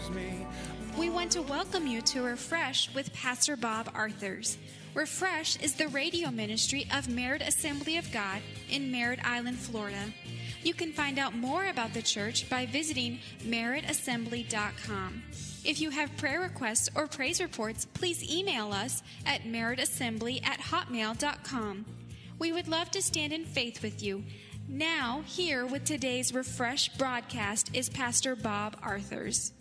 use me. We want to welcome you to Refresh with Pastor Bob Arthurs. Refresh is the radio ministry of Merritt Assembly of God in Merritt Island, Florida. You can find out more about the church by visiting merrittassembly.com. If you have prayer requests or praise reports, please email us at merrittassembly@hotmail.com. We would love to stand in faith with you. Now, here with today's Refresh broadcast is Pastor Bob Arthurs.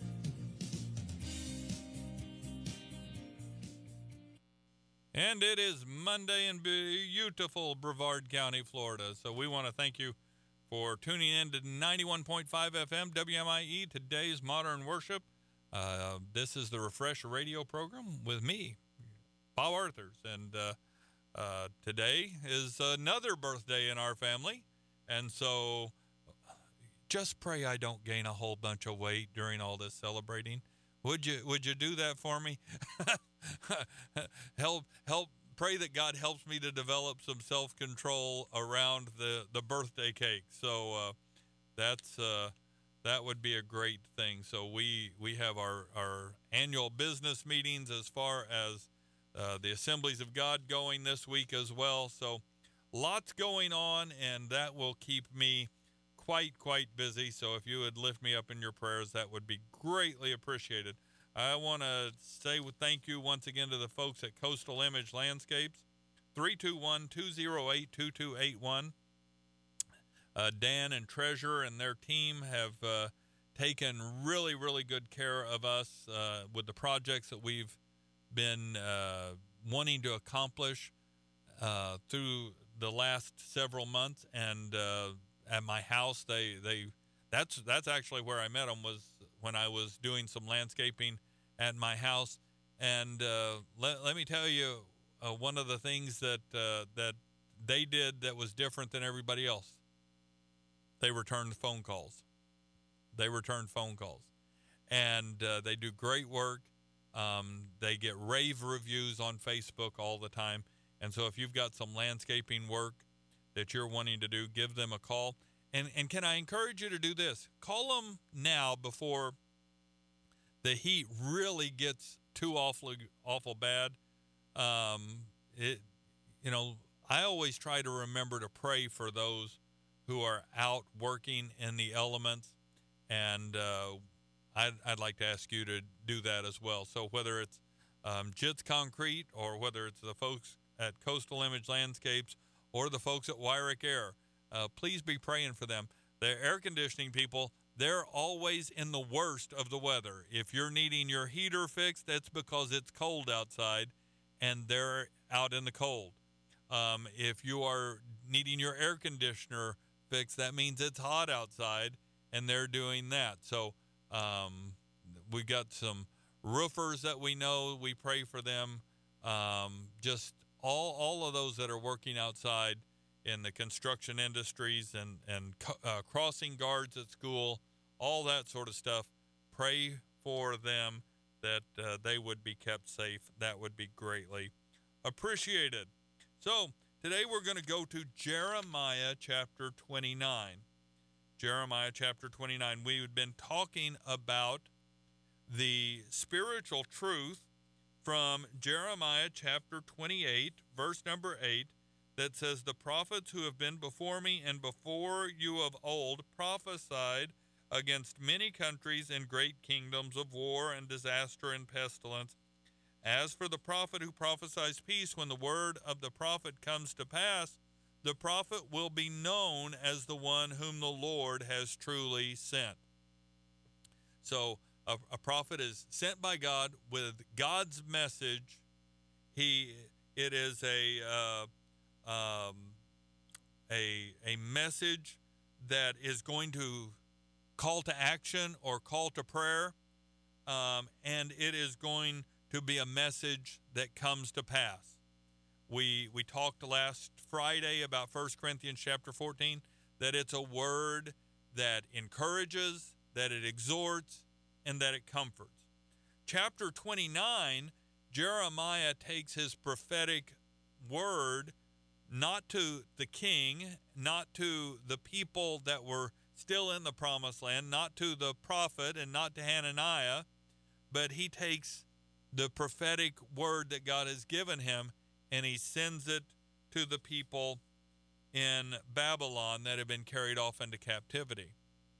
And it is Monday in beautiful Brevard County, Florida. So we want to thank you for tuning in to 91.5 FM WMIE, today's Modern Worship. This is the Refresh radio program with me, Bob Arthurs. And today is another birthday in our family. And so just pray I don't gain a whole bunch of weight during all this celebrating. Would you do that for me? help pray that God helps me to develop some self-control around the birthday cake. So that would be a great thing. So we have our annual business meetings as far as the Assemblies of God going this week as well. So lots going on, and that will keep me quite busy. So if you would lift me up in your prayers, that would be greatly appreciated. I want to say thank you once again to the folks at Coastal Image Landscapes, 321-208-2281. Dan and Treasure and their team have taken really good care of us with the projects that we've been wanting to accomplish through the last several months. And at my house, that's actually where I met them, was when I was doing some landscaping at my house. And let me tell you, one of the things that they did that was different than everybody else, they returned phone calls. And they do great work. They get rave reviews on Facebook all the time. And so if you've got some landscaping work that you're wanting to do, give them a call. And can I encourage you to do this? Call them now before the heat really gets too awful bad. I always try to remember to pray for those who are out working in the elements, and I'd like to ask you to do that as well. So whether it's Jits Concrete, or whether it's the folks at Coastal Image Landscapes, or the folks at Wyrick Air, please be praying for them. The air conditioning people, they're always in the worst of the weather. If you're needing your heater fixed, that's because it's cold outside, and they're out in the cold. If you are needing your air conditioner fixed, that means it's hot outside, and they're doing that. So we got some roofers that we know. We pray for them. Just all of those that are working outside in the construction industries and crossing guards at school, all that sort of stuff. Pray for them that they would be kept safe. That would be greatly appreciated. So today we're going to go to Jeremiah chapter 29. Jeremiah chapter 29. We've been talking about the spiritual truth from Jeremiah chapter 28, verse number 8, that says, "The prophets who have been before me and before you of old prophesied against many countries and great kingdoms of war and disaster and pestilence. As for the prophet who prophesies peace, when the word of the prophet comes to pass, the prophet will be known as the one whom the Lord has truly sent." So a prophet is sent by God with God's message. It is a message that is going to call to action or call to prayer, and it is going to be a message that comes to pass. We talked last Friday about 1 Corinthians chapter 14, that it's a word that encourages, that it exhorts, and that it comforts. Chapter 29, Jeremiah takes his prophetic word not to the king, not to the people that were still in the promised land, not to the prophet and not to Hananiah, but he takes the prophetic word that God has given him and he sends it to the people in Babylon that have been carried off into captivity.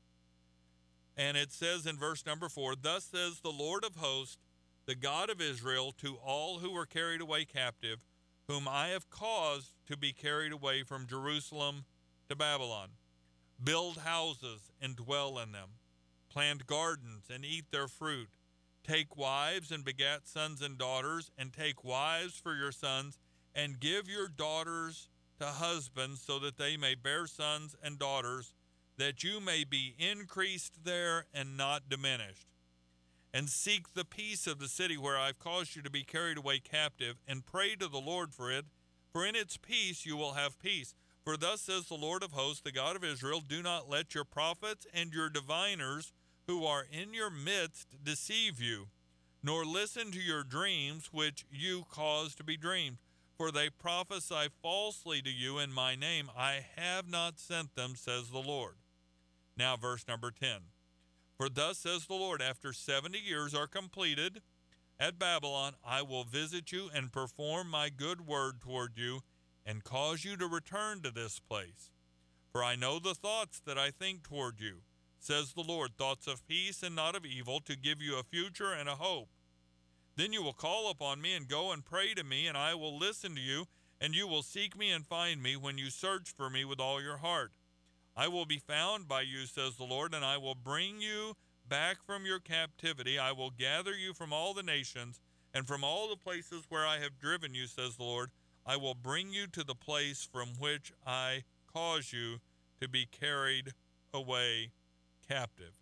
And it says in verse number 4, "Thus says the Lord of hosts, the God of Israel, to all who were carried away captive, whom I have caused to be carried away from Jerusalem to Babylon. Build houses and dwell in them. Plant gardens and eat their fruit. Take wives and begat sons and daughters, and take wives for your sons, and give your daughters to husbands, so that they may bear sons and daughters, that you may be increased there and not diminished. And seek the peace of the city where I've caused you to be carried away captive, and pray to the Lord for it, for in its peace you will have peace. For thus says the Lord of hosts, the God of Israel, do not let your prophets and your diviners who are in your midst deceive you, nor listen to your dreams which you cause to be dreamed. For they prophesy falsely to you in my name. I have not sent them, says the Lord." Now verse number 10. "For thus says the Lord, after 70 years are completed at Babylon, I will visit you and perform my good word toward you, and cause you to return to this place. For I know the thoughts that I think toward you, says the Lord, thoughts of peace and not of evil, to give you a future and a hope. Then you will call upon me and go and pray to me, and I will listen to you, and you will seek me and find me when you search for me with all your heart. I will be found by you, says the Lord, and I will bring you back from your captivity. I will gather you from all the nations and from all the places where I have driven you, says the Lord. I will bring you to the place from which I cause you to be carried away captive."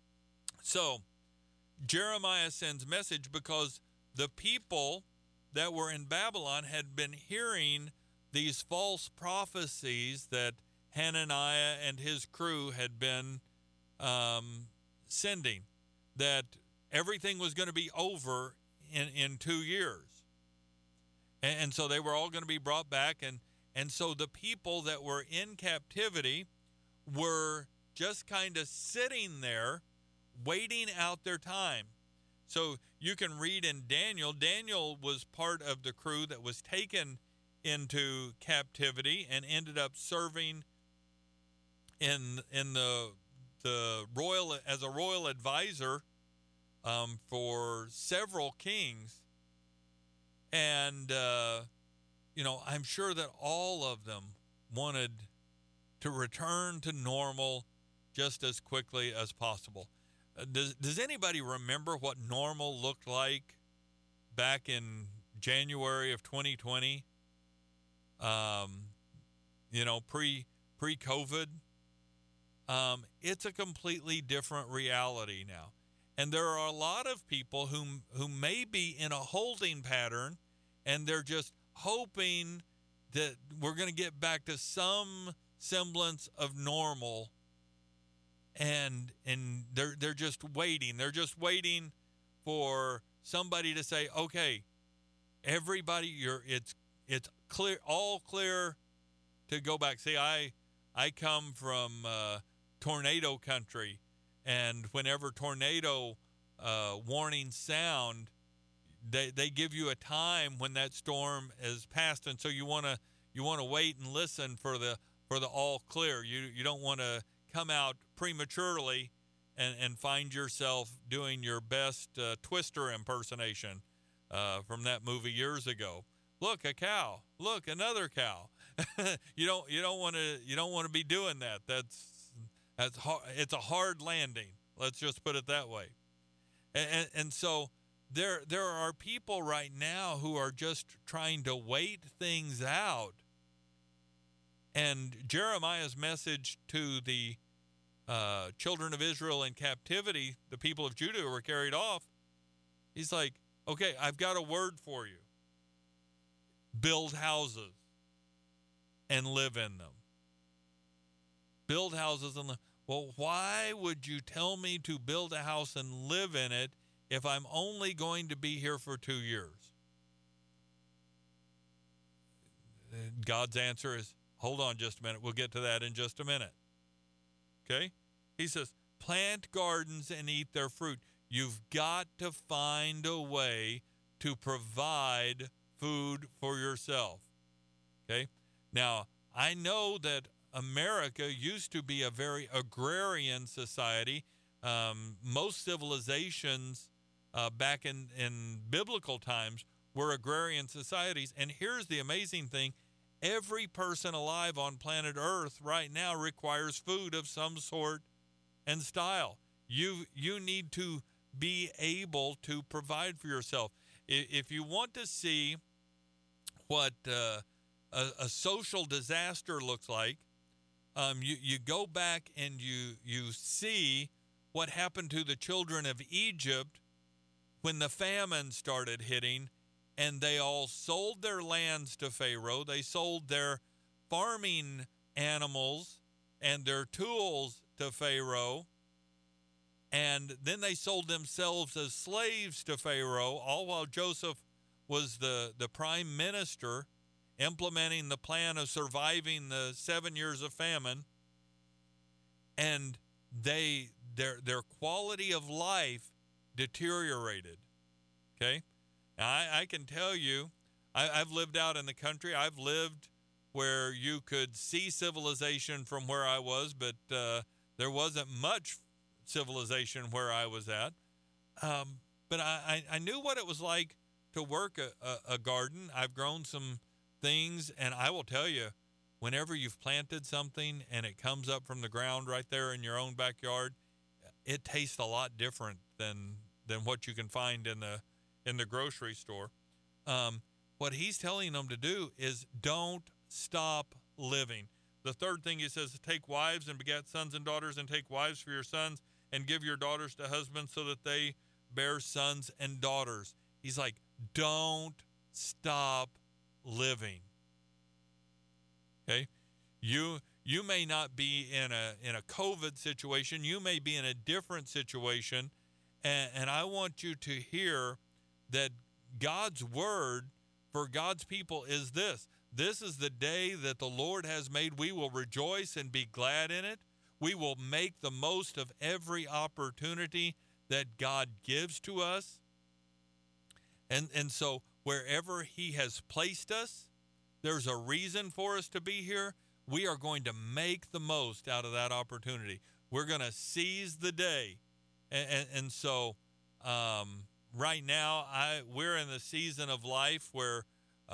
So Jeremiah sends message because the people that were in Babylon had been hearing these false prophecies that Hananiah and his crew had been sending, that everything was going to be over in 2 years. And so they were all going to be brought back. And so the people that were in captivity were just kind of sitting there waiting out their time. So you can read in Daniel. Daniel was part of the crew that was taken into captivity and ended up serving in the royal, as a royal advisor for several kings. And I'm sure that all of them wanted to return to normal just as quickly as possible. Does anybody remember what normal looked like back in January of 2020? Pre-COVID. It's a completely different reality now. And there are a lot of people who may be in a holding pattern, and they're just hoping that we're going to get back to some semblance of normal. And they're just waiting. They're just waiting for somebody to say, "Okay, everybody, it's clear, all clear to go back." See, I come from tornado country, and whenever tornado warnings sound, they give you a time when that storm is passed, and so you want to wait and listen for the all clear. You don't want to come out prematurely and find yourself doing your best Twister impersonation from that movie years ago. Look, a cow. Look, another cow. You don't want to be doing that. That's hard. It's a hard landing. Let's just put it that way. And so there are people right now who are just trying to wait things out. And Jeremiah's message to the children of Israel in captivity, the people of Judah who were carried off, he's like, "Okay, I've got a word for you. Build houses and live in them." Build houses and live. Well, why would you tell me to build a house and live in it if I'm only going to be here for 2 years? God's answer is, hold on just a minute. We'll get to that in just a minute. Okay? He says, plant gardens and eat their fruit. You've got to find a way to provide food for yourself. Okay? Now, I know that America used to be a very agrarian society. Most civilizations back in biblical times were agrarian societies. And here's the amazing thing. Every person alive on planet Earth right now requires food of some sort and style. You need to be able to provide for yourself. If you want to see what a social disaster looks like, you go back and you see what happened to the children of Egypt when the famine started hitting, and they all sold their lands to Pharaoh. They sold their farming animals and their tools to Pharaoh, and then they sold themselves as slaves to Pharaoh, all while Joseph was the prime minister implementing the plan of surviving the 7 years of famine. And their quality of life deteriorated. Okay? Now, I can tell you, I've lived out in the country. I've lived where you could see civilization from where I was, but there wasn't much civilization where I was at. But I knew what it was like to work a garden. I've grown some things, and I will tell you, whenever you've planted something and it comes up from the ground right there in your own backyard, it tastes a lot different than what you can find in the grocery store. What he's telling them to do is don't stop living. The third thing he says is take wives and beget sons and daughters, and take wives for your sons and give your daughters to husbands so that they bear sons and daughters. He's like, don't stop living. Okay? You may not be in a COVID situation. You may be in a different situation, and I want you to hear that God's word for God's people is this. This is the day that the Lord has made. We will rejoice and be glad in it. We will make the most of every opportunity that God gives to us. And so wherever he has placed us, there's a reason for us to be here. We are going to make the most out of that opportunity. We're going to seize the day. And so right now, we're in the season of life where,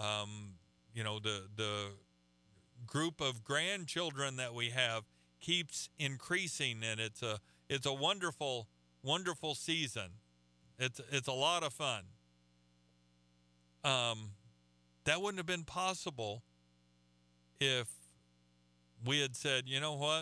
the group of grandchildren that we have keeps increasing, and it's a wonderful, wonderful season. It's a lot of fun. That wouldn't have been possible if we had said, you know what,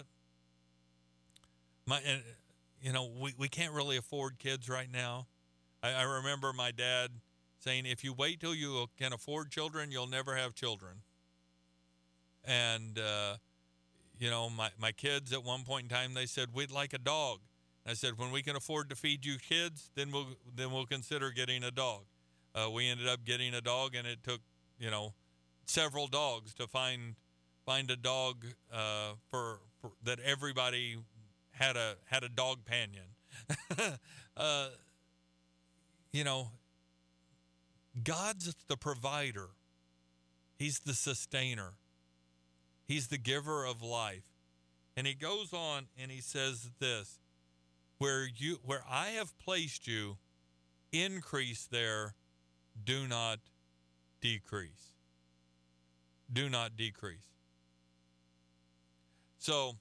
we can't really afford kids right now. I remember my dad saying, if you wait till you can afford children, you'll never have children. And my kids at one point in time, they said, we'd like a dog. And I said, when we can afford to feed you kids, then we'll consider getting a dog. We ended up getting a dog, and it took several dogs to find a dog for that everybody had a dog companion. God's the provider. He's the sustainer. He's the giver of life. And he goes on and he says this, where I have placed you, increase there, do not decrease. Do not decrease. So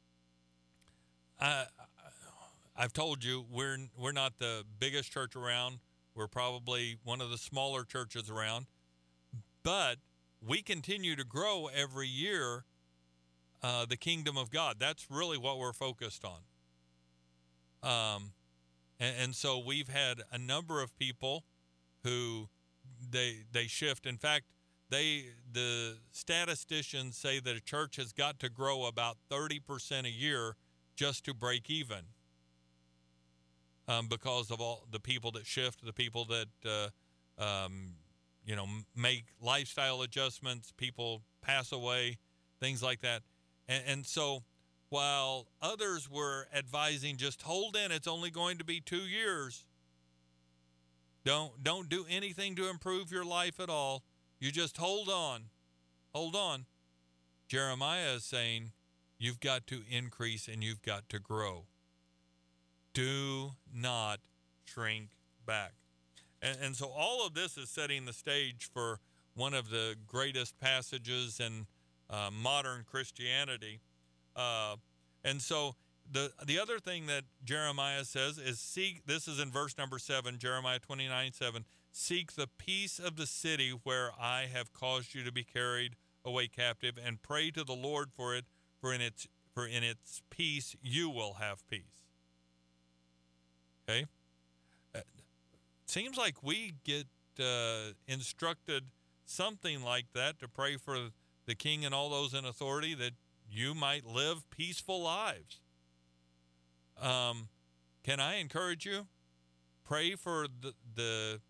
I've told you we're not the biggest church around. We're probably one of the smaller churches around, but we continue to grow every year the kingdom of God. That's really what we're focused on. And so we've had a number of people who they shift. In fact, the statisticians say that a church has got to grow about 30% a year just to break even, because of all the people that shift, the people that make lifestyle adjustments, people pass away, things like that. And so while others were advising, just hold in, it's only going to be 2 years. Don't do anything to improve your life at all. You just hold on. Hold on. Jeremiah is saying, you've got to increase and you've got to grow. Do not shrink back. And so all of this is setting the stage for one of the greatest passages in modern Christianity. And so the other thing that Jeremiah says is seek, this is in verse number 7, Jeremiah 29:7, seek the peace of the city where I have caused you to be carried away captive, and pray to the Lord for it, for in its peace you will have peace. Okay? Seems like we get instructed something like that, to pray for the king and all those in authority, that you might live peaceful lives. Can I encourage you? Pray for the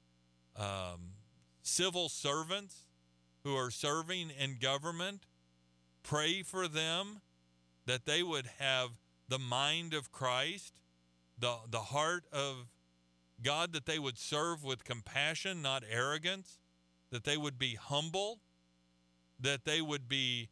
civil servants who are serving in government. Pray for them that they would have the mind of Christ, the heart of God, that they would serve with compassion, not arrogance, that they would be humble, that they would be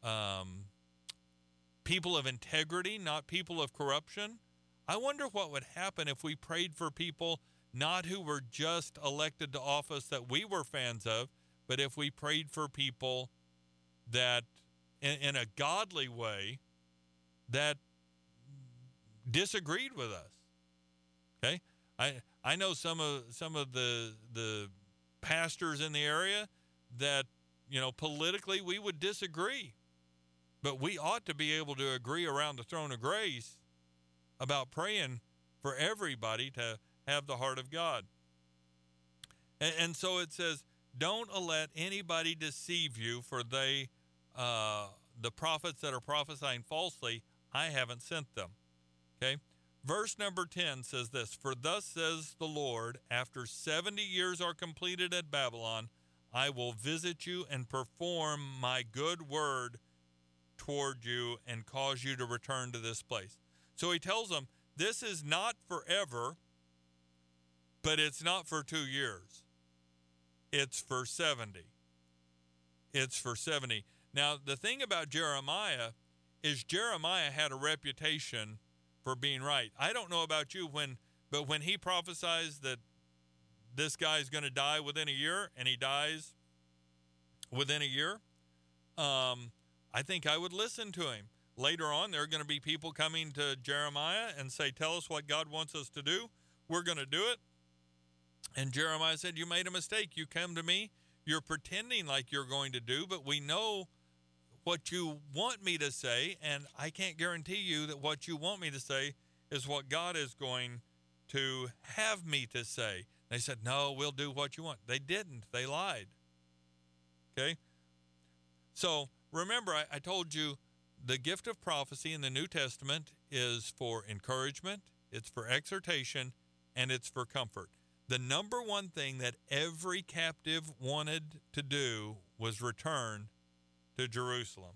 people of integrity, not people of corruption. I wonder what would happen if we prayed for people not who were just elected to office that we were fans of, but if we prayed for people that in a godly way that disagreed with us. Okay? I know some of the pastors in the area that, politically we would disagree, but we ought to be able to agree around the throne of grace about praying for everybody to have the heart of God. And so it says, don't let anybody deceive you, for the prophets that are prophesying falsely, I haven't sent them. Okay? Verse number 10 says this, for thus says the Lord, after 70 years are completed at Babylon, I will visit you and perform my good word toward you and cause you to return to this place. So he tells them, this is not forever, but it's not for 2 years. It's for 70. It's for 70. Now, the thing about Jeremiah is Jeremiah had a reputation for being right. I don't know about you, but when he prophesies that this guy's going to die within a year, and he dies within a year, I think I would listen to him. Later on, there are going to be people coming to Jeremiah and say, tell us what God wants us to do. We're going to do it. And Jeremiah said, you made a mistake. You come to me, you're pretending like you're going to do, but we know what you want me to say, and I can't guarantee you that what you want me to say is what God is going to have me to say. They said, no, we'll do what you want. They didn't. They lied. Okay? So remember, I told you the gift of prophecy in the New Testament is for encouragement, it's for exhortation, and it's for comfort. The number one thing that every captive wanted to do was return to Jerusalem.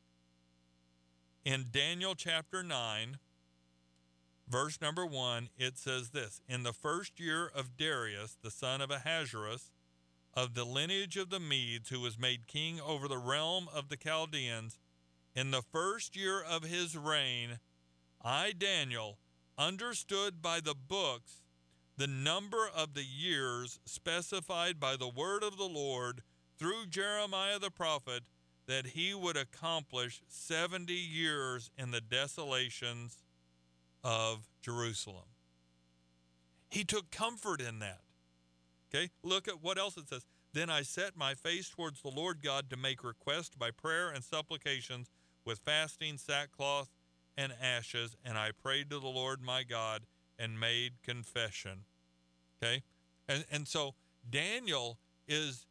In Daniel chapter 9, verse number 1, it says this, in the first year of Darius, the son of Ahasuerus, of the lineage of the Medes, who was made king over the realm of the Chaldeans, in the first year of his reign, I, Daniel, understood by the books the number of the years specified by the word of the Lord through Jeremiah the prophet, that he would accomplish 70 years in the desolations of Jerusalem. He took comfort in that. Okay, look at what else it says. Then I set my face towards the Lord God to make request by prayer and supplications with fasting, sackcloth, and ashes, and I prayed to the Lord my God and made confession. Okay? And so Daniel is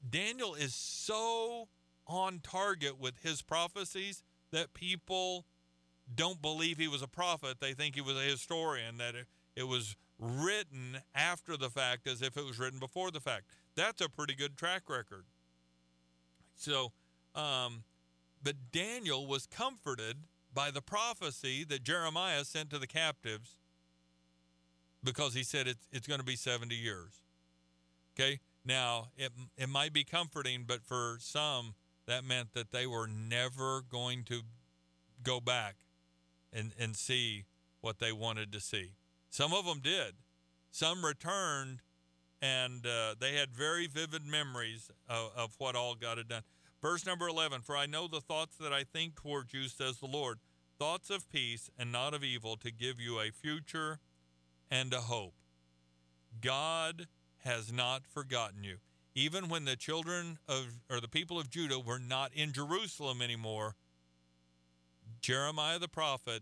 so on target with his prophecies that people don't believe he was a prophet. They think he was a historian, that it was written after the fact as if it was written before the fact. That's a pretty good track record. So, but Daniel was comforted by the prophecy that Jeremiah sent to the captives, because he said it's going to be 70 years. Okay? Now, it might be comforting, but for some, that meant that they were never going to go back and see what they wanted to see. Some of them did. Some returned, and they had very vivid memories of what all God had done. Verse number 11, for I know the thoughts that I think toward you, says the Lord, thoughts of peace and not of evil, to give you a future and a hope. God has not forgotten you. Even when the children of, or the people of Judah were not in Jerusalem anymore, Jeremiah the prophet,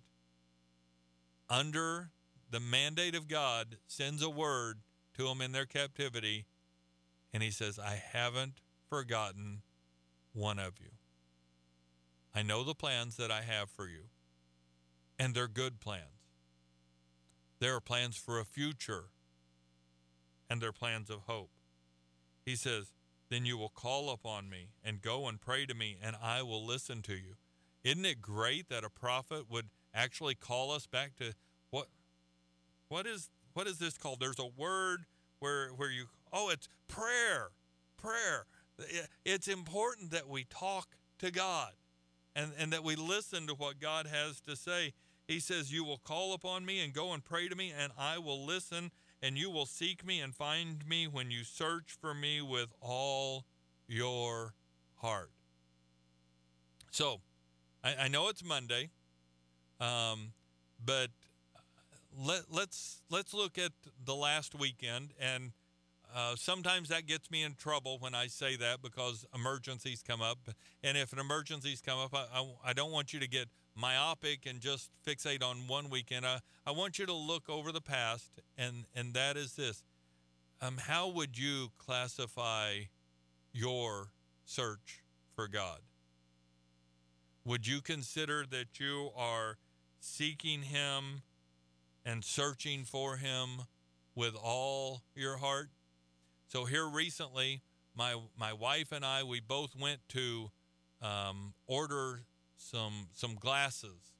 under the mandate of God, sends a word to them in their captivity, and he says, I haven't forgotten one of you. I know the plans that I have for you, and they're good plans. There are plans for a future, and they're plans of hope. He says, then you will call upon me and go and pray to me, and I will listen to you. Isn't it great that a prophet would actually call us back to what is this called? There's a word where you, it's prayer. Prayer. It's important that we talk to God and that we listen to what God has to say. He says, you will call upon me and go and pray to me, and I will listen, and you will seek me and find me when you search for me with all your heart. So, I know it's Monday, but let's look at the last weekend, and sometimes that gets me in trouble when I say that, because emergencies come up, and if an emergencies come up, I don't want you to get myopic and just fixate on one weekend. I want you to look over the past, and that is this. How would you classify your search for God? Would you consider that you are seeking him and searching for him with all your heart? So here recently, my wife and I, we both went to order some glasses.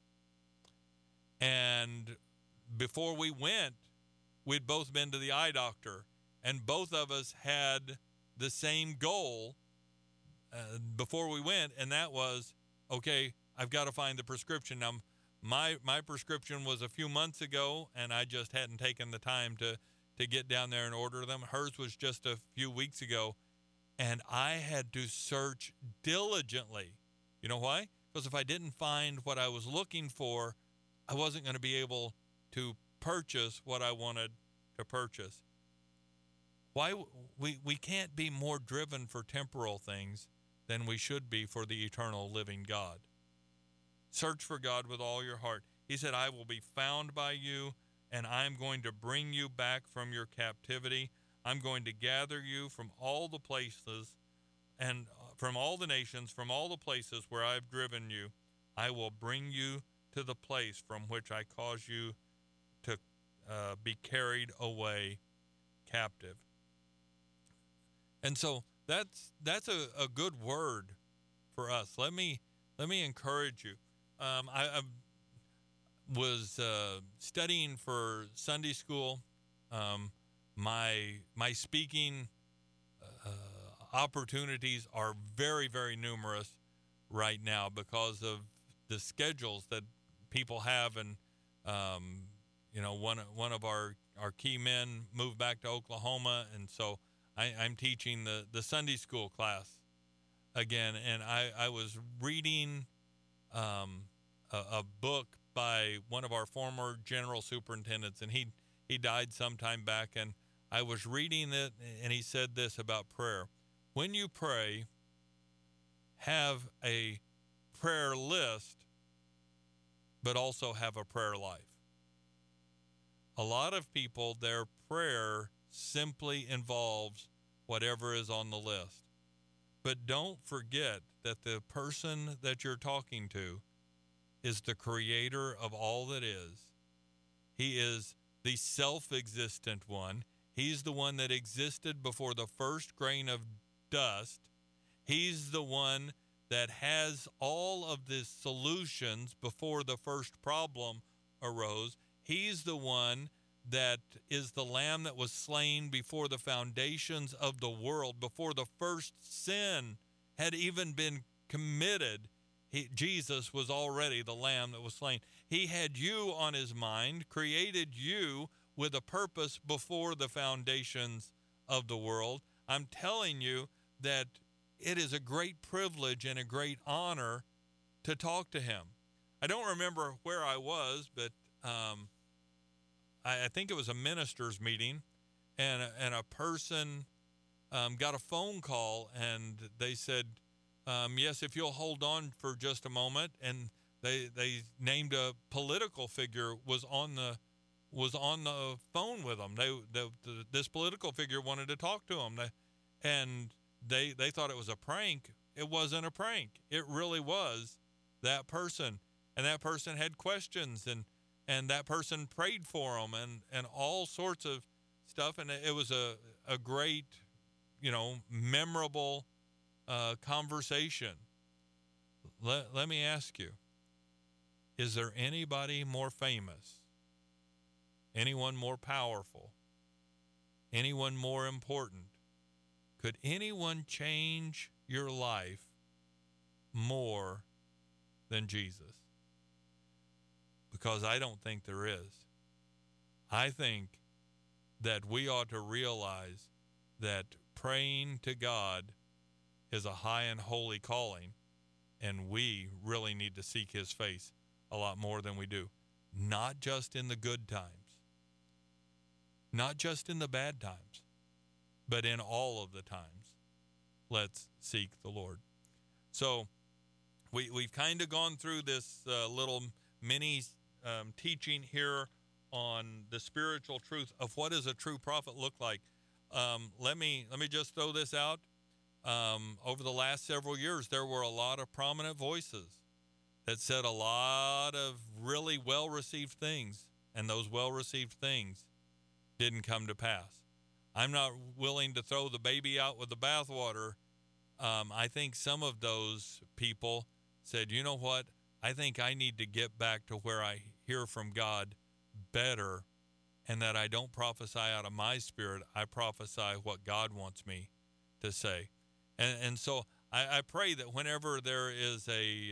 And before we went, we'd both been to the eye doctor, and both of us had the same goal before we went, and that was, okay, I've got to find the prescription. Now, my prescription was a few months ago, and I just hadn't taken the time to get down there and order them. Hers was just a few weeks ago, and I had to search diligently. You know why? Because if I didn't find what I was looking for, I wasn't going to be able to purchase what I wanted to purchase. Why we can't be more driven for temporal things than we should be for the eternal living God. Search for God with all your heart. He said, I will be found by you, and I'm going to bring you back from your captivity. I'm going to gather you from all the places and from all the nations, from all the places where I've driven you. I will bring you to the place from which I cause you to be carried away captive. And so that's a good word for us. Let me encourage you. I was studying for Sunday school. My speaking opportunities are very, very numerous right now because of the schedules that people have, and one of our key men moved back to Oklahoma, and so I'm teaching the Sunday school class again, and I was reading a book by one of our former general superintendents, and he died some time back, and I was reading it, and he said this about prayer. When you pray, have a prayer list, but also have a prayer life. A lot of people, their prayer simply involves whatever is on the list. But don't forget that the person that you're talking to is the creator of all that is. He is the self-existent one. He's the one that existed before the first grain of dust. He's the one that has all of the solutions before the first problem arose. He's the one that is the lamb that was slain before the foundations of the world, before the first sin had even been committed. Jesus was already the lamb that was slain. He had you on his mind, created you with a purpose before the foundations of the world. I'm telling you that it is a great privilege and a great honor to talk to him. I don't remember where I was, but I think it was a ministers' meeting, and a person got a phone call, and they said, yes, if you'll hold on for just a moment, and they named a political figure was on the phone with them. This political figure wanted to talk to them, and they thought it was a prank. It wasn't a prank. It really was that person, and that person had questions, and that person prayed for them, and all sorts of stuff, and it was a great, memorable conversation. Let me ask you, is there anybody more famous, anyone more powerful, anyone more important? Could anyone change your life more than Jesus? Because I don't think there is. I think that we ought to realize that praying to God is a high and holy calling, and we really need to seek his face a lot more than we do. Not just in the good times, not just in the bad times, but in all of the times. Let's seek the Lord. So we've kind of gone through this little mini teaching here on the spiritual truth of what does a true prophet look like. Let me just throw this out. Over the last several years, there were a lot of prominent voices that said a lot of really well-received things, and those well-received things didn't come to pass. I'm not willing to throw the baby out with the bathwater. I think some of those people said, you know what? I think I need to get back to where I hear from God better, and that I don't prophesy out of my spirit. I prophesy what God wants me to say. And so I pray that whenever there is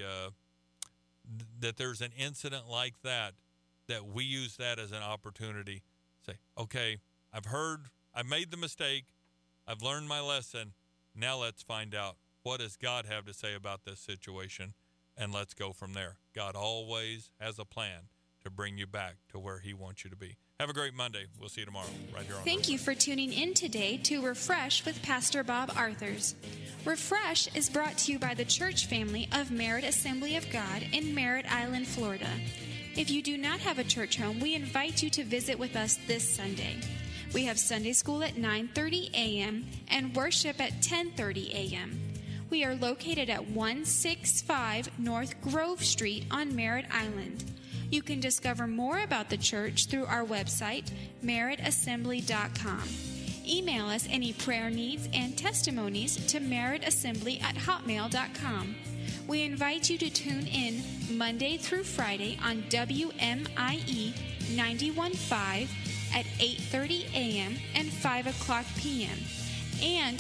that there's an incident like that we use that as an opportunity. Say, okay, I've made the mistake. I've learned my lesson. Now let's find out, what does God have to say about this situation? And let's go from there. God always has a plan to bring you back to where he wants you to be. Have a great Monday. We'll see you tomorrow right here on Thank you for tuning in today to Refresh with Pastor Bob Arthurs. Refresh is brought to you by the church family of Merritt Assembly of God in Merritt Island, Florida. If you do not have a church home, we invite you to visit with us this Sunday. We have Sunday school at 9:30 a.m. and worship at 10:30 a.m. We are located at 165 North Grove Street on Merritt Island. You can discover more about the church through our website, merrittassembly.com. Email us any prayer needs and testimonies to merrittassembly@hotmail.com. We invite you to tune in Monday through Friday on WMIE 91.5 at 8:30 a.m. and 5 o'clock p.m. and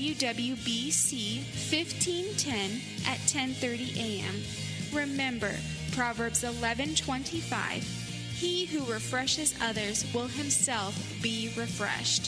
WWBC 1510 at 10:30 a.m. Remember, Proverbs 11:25, he who refreshes others will himself be refreshed.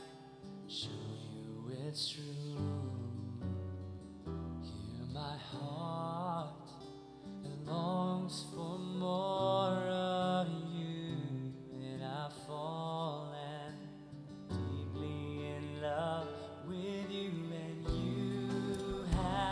It's true. Hear my heart.